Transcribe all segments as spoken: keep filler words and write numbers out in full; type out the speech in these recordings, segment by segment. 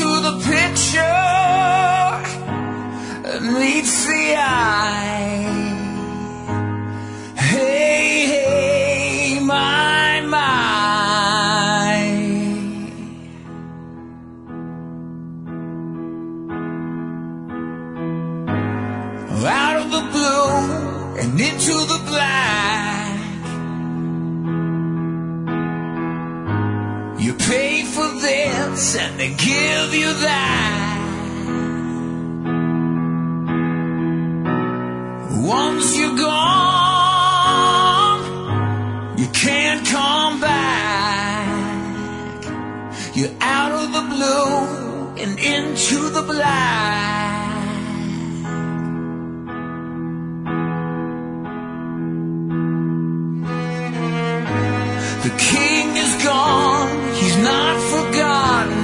to the picture than meets the eye. Hey, hey, my, my. Out of the blue and into the black, you pay for this and they give you that. Once you're gone, you can't come back. You're out of the blue and into the black. The king is gone, he's not forgotten.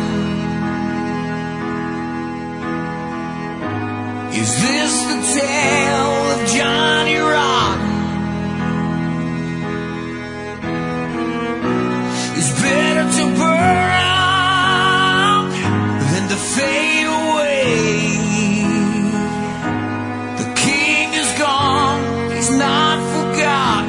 Is this the tale of Johnny Rotten? It's better to burn out than to fade away. The king is gone, he's not forgotten.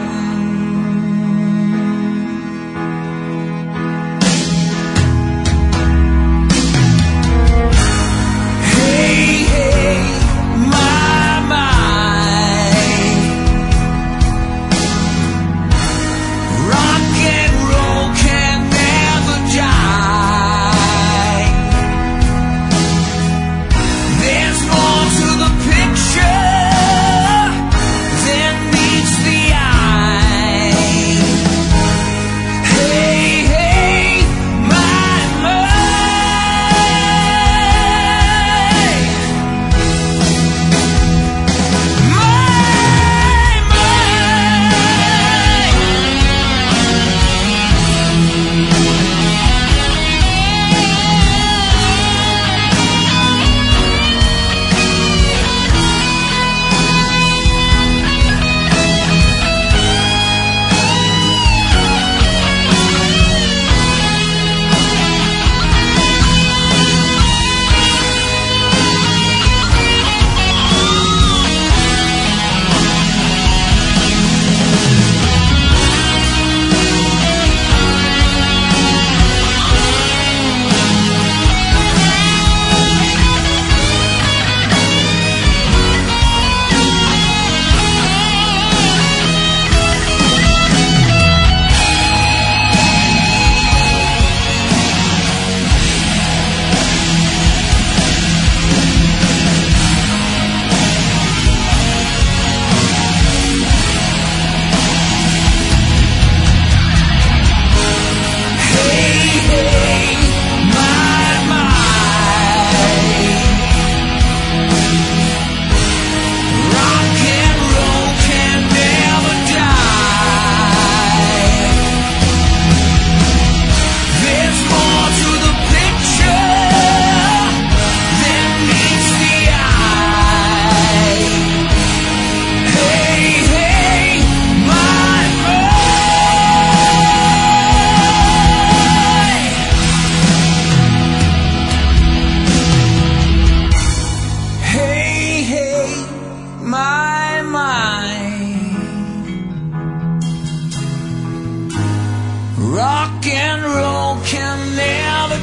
Rock and roll can never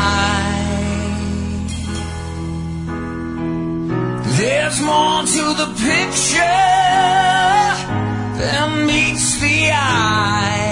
die. There's more to the picture than meets the eye.